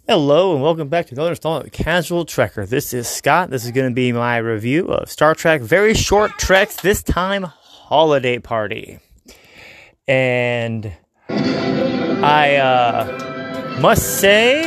Hello and welcome back to another installment of Casual Trekker. This is Scott. This is going to be my review of Star Trek. Very short treks, this time Holiday Party. And I must say,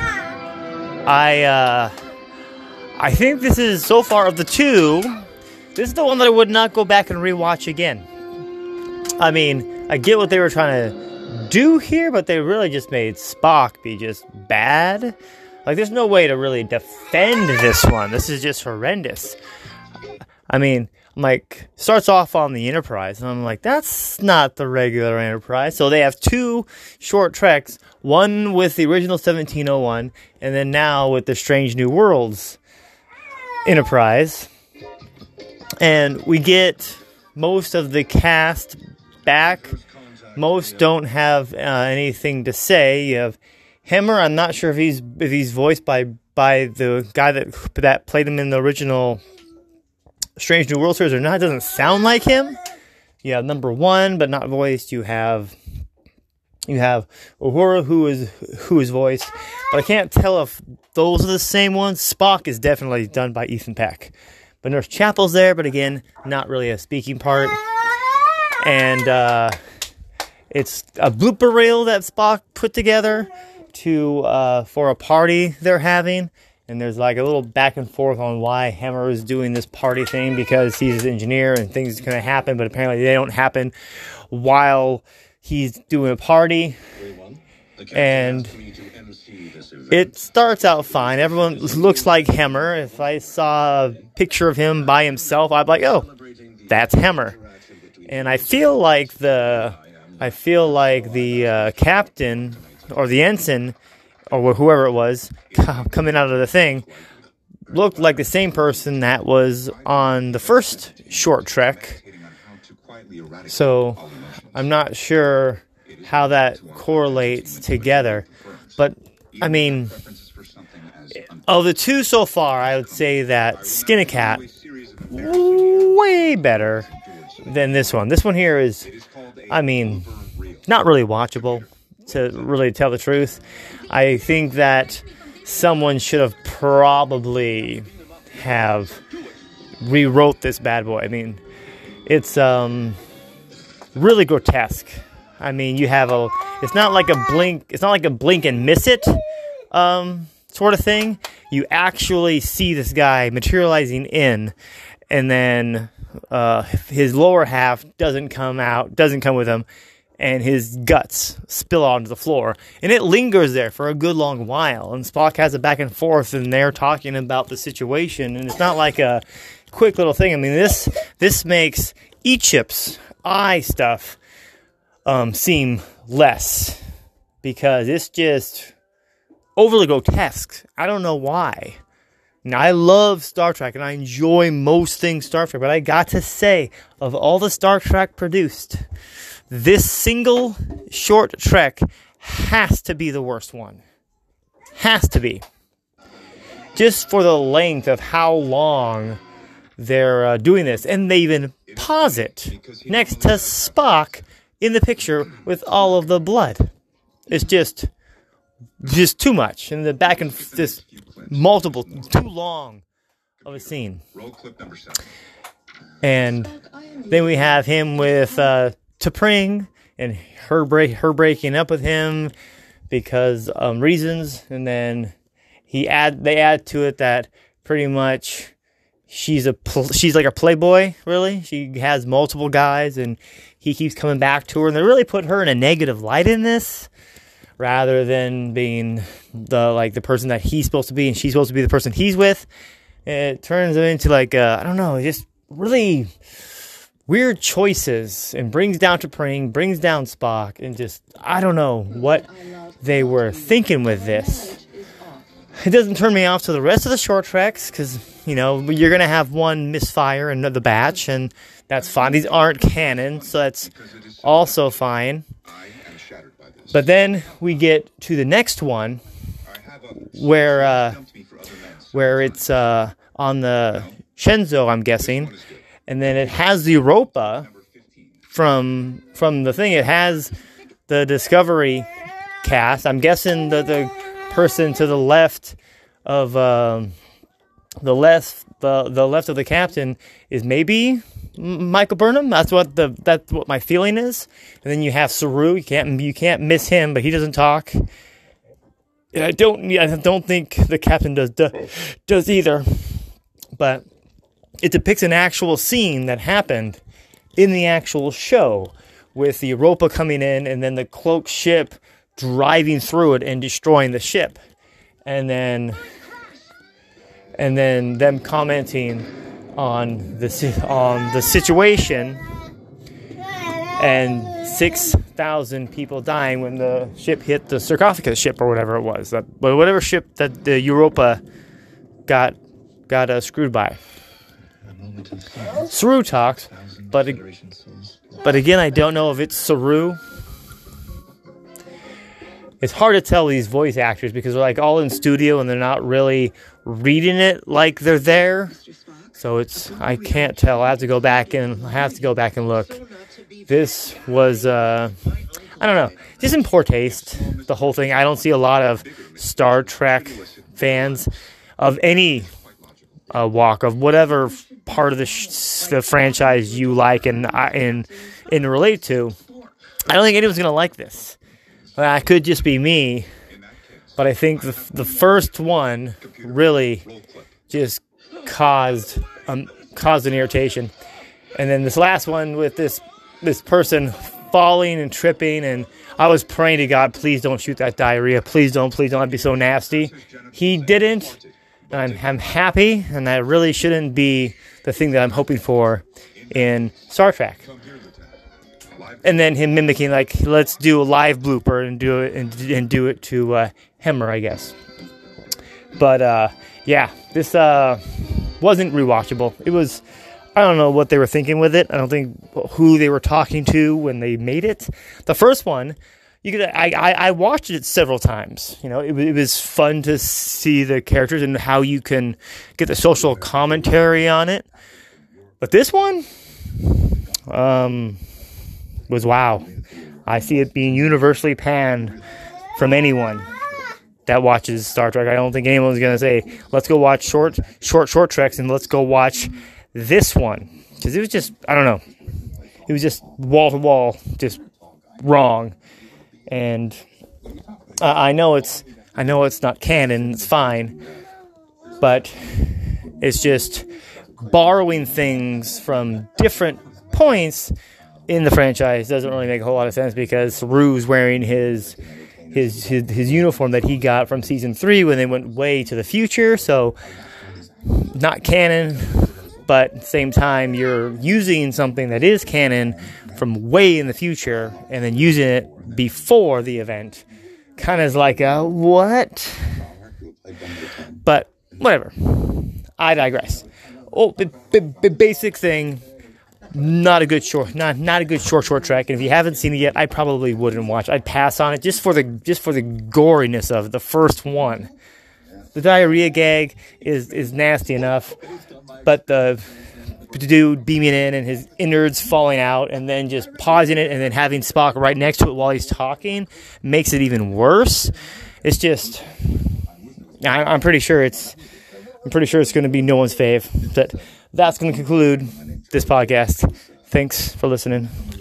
I think this is, so far of the two, this is the one that I would not go back and rewatch again. I mean, I get what they were trying to do here, but they really just made Spock be just bad. Like, there's no way to really defend this one. This is just horrendous. I mean, starts off on the Enterprise, and I'm like, that's not the regular Enterprise. So they have two short treks, one with the original 1701, and then now with the Strange New Worlds Enterprise. And we get most of the cast back. Most don't have anything to say. You have Hemmer. I'm not sure if he's voiced by the guy that played him in the original Strange New World series or not. It doesn't sound like him. You have number one, but not voiced. You have Uhura, who is voiced, but I can't tell if those are the same ones. Spock is definitely done by Ethan Peck, but Nurse Chapel's there, but again, not really a speaking part. And it's a blooper reel that Spock put together for a party they're having. And there's like a little back and forth on why Hemmer is doing this party thing, because he's an engineer and things are going to happen, but apparently they don't happen while he's doing a party. And it starts out fine. Everyone looks like Hemmer. If I saw a picture of him by himself, I'd be like, oh, that's Hemmer. And I feel like the captain or the ensign or whoever it was coming out of the thing looked like the same person that was on the first short trek. So I'm not sure how that correlates together. But, I mean, of the two so far, I would say that Skinnacat way better than this one. This one here is, I mean, not really watchable, to really tell the truth. I think that someone should have probably have rewrote this bad boy. I mean, it's really grotesque. I mean, it's not like a blink and miss it sort of thing. You actually see this guy materializing in, and then his lower half doesn't come with him, and his guts spill onto the floor. And it lingers there for a good long while. And Spock has a back and forth, and they're talking about the situation. And it's not like a quick little thing. I mean, this makes E-Chip's eye stuff seem less, because it's just overly grotesque. I don't know why. Now, I love Star Trek, and I enjoy most things Star Trek, but I got to say, of all the Star Trek produced, this single short trek has to be the worst one. Has to be. Just for the length of how long they're doing this. And they even pause it next to Spock in the picture with all of the blood. It's just too much. And the back and just multiple, too long of a scene. And then we have him with T'Pring and her breaking up with him because reasons, and then they add to it that pretty much she's like a playboy, really. She has multiple guys, and he keeps coming back to her, and they really put her in a negative light in this, rather than being the person that he's supposed to be, and she's supposed to be the person he's with. It turns them into I don't know, just really weird choices, and brings down T'Pring, brings down Spock, and just, I don't know what they were thinking with this. It doesn't turn me off to the rest of the short treks, because, you're going to have one misfire in the batch, and that's fine. These aren't canon, so that's also fine. But then we get to the next one, where it's on the Shenzhou, I'm guessing. And then it has the Europa from the thing. It has the Discovery cast. I'm guessing the person to the left of the left of the captain is maybe Michael Burnham. That's what my feeling is. And then you have Saru. You can't miss him, but he doesn't talk. And I don't think the captain does either. But it depicts an actual scene that happened in the actual show, with the Europa coming in and then the cloaked ship driving through it and destroying the ship, and then them commenting on the situation, and 6,000 people dying when the ship hit the sarcophagus ship or whatever it was, whatever ship that the Europa got screwed by. Saru talks, but again, I don't know if it's Saru. It's hard to tell these voice actors because they're like all in studio and they're not really reading it like they're there. So I can't tell. I have to go back and look. This was I don't know, just in poor taste, the whole thing. I don't see a lot of Star Trek fans of any walk, of whatever part of the franchise you like and relate to. I don't think anyone's gonna like this. That could just be me, but I think the first one really just caused an irritation, and then this last one with this person falling and tripping, and I was praying to God, please don't shoot that diarrhea, please don't, I'd be so nasty. He didn't, and I'm happy, and that really shouldn't be the thing that I'm hoping for in Star Trek. And then him mimicking, like, let's do a live blooper and do it to Hemmer, I guess. But yeah, this wasn't rewatchable. It was, I don't know what they were thinking with it. I don't think who they were talking to when they made it. The first one, I watched it several times. You know, it was fun to see the characters and how you can get the social commentary on it. But this one, was wow. I see it being universally panned from anyone that watches Star Trek. I don't think anyone's going to say, let's go watch short treks and let's go watch this one. Because it was just, I don't know. It was just wall to wall, just wrong. And I know it's not canon, it's fine. But it's just borrowing things from different points in the franchise doesn't really make a whole lot of sense, because Saru's wearing his uniform that he got from season 3 when they went way to the future, so not canon, but at the same time you're using something that is canon from way in the future and then using it before the event. Kind of like a what? But whatever. I digress. Oh, basic thing. Not a good short trek, and if you haven't seen it yet, I probably wouldn't watch. I'd pass on it just for the goriness of the first one. The diarrhea gag is nasty enough, but the dude beaming in and his innards falling out, and then just pausing it and then having Spock right next to it while he's talking makes it even worse. It's just, I'm pretty sure it's going to be no one's fave. But that's going to conclude this podcast. Thanks for listening.